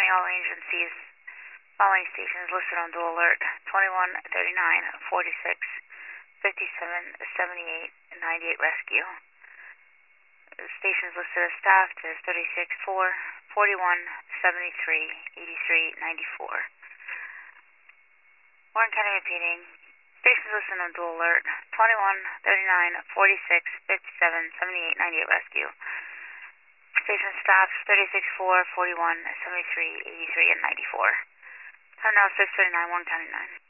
County, all agencies, following stations listed on dual alert: 21, 39, 46, 57, 78, and 98 rescue. Stations listed as staffed is 36, 4, 41, 73, 83, 94. Warren County repeating. Stations listed on dual alert: 21, 39, 46, 57, 78, 98 rescue. Station staff 36, 4, 41, 73, 83, and 94. Time now 6:39, Warren County 9.